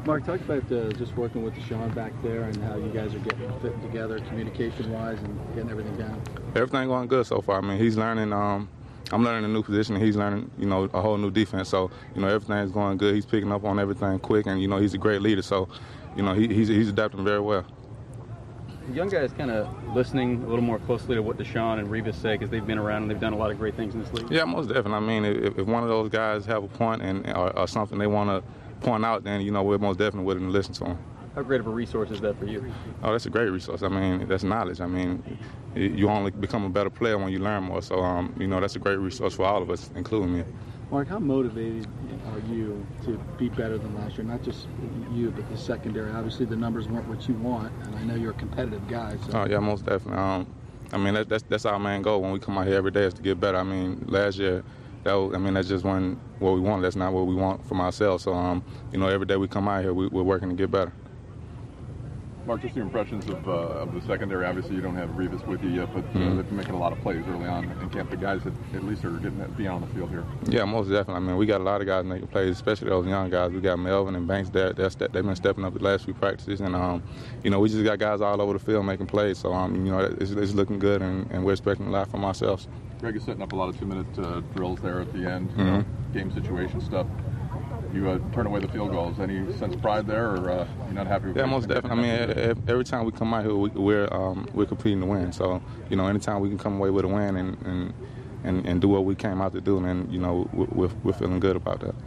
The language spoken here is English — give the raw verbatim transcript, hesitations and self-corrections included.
Mark, talk about uh, just working with Deshaun back there and how you guys are getting fit together communication-wise and getting everything down. Everything going good so far. I mean, he's learning. Um, I'm learning a new position, and he's learning, you know, a whole new defense. So, you know, everything's going good. He's picking up on everything quick, and, you know, he's a great leader. So, you know, he, he's, he's adapting very well. The young guys kind of listening a little more closely to what Deshaun and Revis say because they've been around and they've done a lot of great things in this league. Yeah, most definitely. I mean, if, if one of those guys have a point and or, or something they want to point out, then, you know, we're most definitely willing to listen to them. How great of a resource is that for you? Oh, that's a great resource. I mean, that's knowledge. I mean, you only become a better player when you learn more. So, um, you know, that's a great resource for all of us, including me. Mark, how motivated are you to be better than last year? Not just you, but the secondary. Obviously, the numbers weren't what you want, and I know you're a competitive guy. So. Oh, yeah, most definitely. Um, I mean, that, that's that's our main goal when we come out here every day is to get better. I mean, last year, that was, I mean, that's just when what we want. That's not what we want from ourselves. So, um, you know, every day we come out here, we, we're working to get better. Mark, just your impressions of, uh, of the secondary. Obviously, you don't have Revis with you yet, but uh, mm-hmm. they've been making a lot of plays early on in camp. The guys that at least are getting that be on the field here. Yeah, most definitely. I mean, we got a lot of guys making plays, especially those young guys. We got Melvin and Banks there. They're, they've been stepping up the last few practices, and um, you know, we just got guys all over the field making plays. So um, you know, it's, it's looking good, and, and we're expecting a lot from ourselves. Greg is setting up a lot of two-minute uh, drills there at the end, you mm-hmm. know, game situation stuff. You uh, turn away the field goals. Any sense of pride there, or uh, you're not happy with Yeah, it? most definitely. I mean, every time we come out here, we, we're um, we're competing to win. So, you know, anytime we can come away with a win and and, and, and do what we came out to do, then, you know, we're, we're feeling good about that.